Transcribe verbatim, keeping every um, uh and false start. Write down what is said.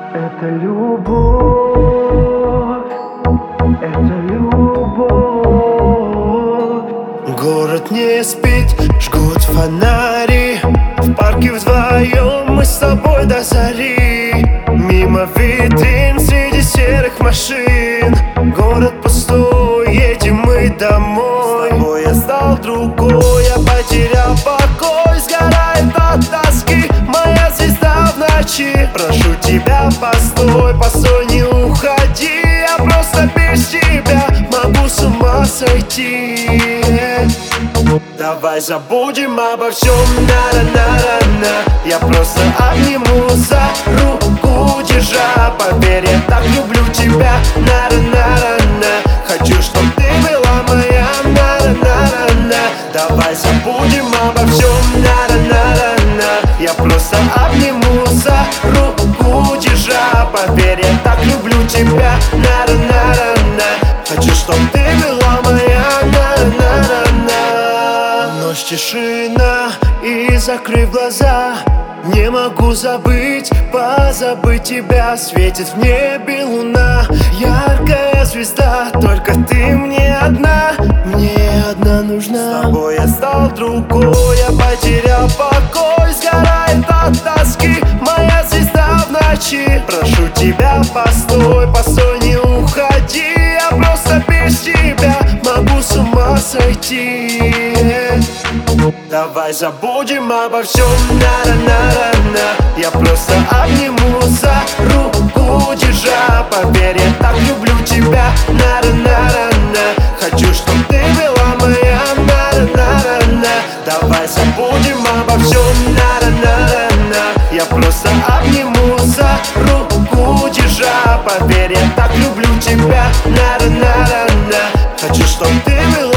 Это любовь, это любовь. Город не спит, жгут фонари. В парке вдвоем мы с тобой до зари. Мимо витрин среди серых машин. Город пустой, едем мы домой. С тобой я стал другой, я потерял покой. Сгорает от тоски моя звезда в ночи. Прошу тебя, постой, постой, не уходи. Я просто без тебя могу с ума сойти. Давай забудем обо всем, на-на-на-на-на. Я просто обниму за руку, держа. Поверь, я так люблю тебя, на-на-на-на-на. Хочу, чтоб ты была моя, на-на-на-на-на. Давай забудем обо всем, на-на-на-на-на. Я просто обниму за руку, держа. Поверь, я так люблю тебя, на-на-на-на-на. Хочу, чтоб ты была моя, на-на-на-на-на. Ночь, тишина, и закрыв глаза, не могу забыть, позабыть тебя. Светит в небе луна, яркая звезда. Только ты мне одна, мне одна нужна. С тобой я стал другой, я потерял покой. Сгорает от тоски моя звезда в ночи. Прошу тебя, постой, постой, не уходи. Я просто без тебя могу с ума сойти. Давай забудем обо всем, на-на-на-на-на. Я просто обниму за руку, держа. Поверь, я так люблю тебя, на-на-на-на-на. Хочу, чтоб ты была моя, на-на-на-на-на. Давай забудем обо всем, на-на-на-на-на. Я просто обниму за руку, держа. Поверь, я так люблю тебя, на-на-на-на-на. Хочу, чтоб ты была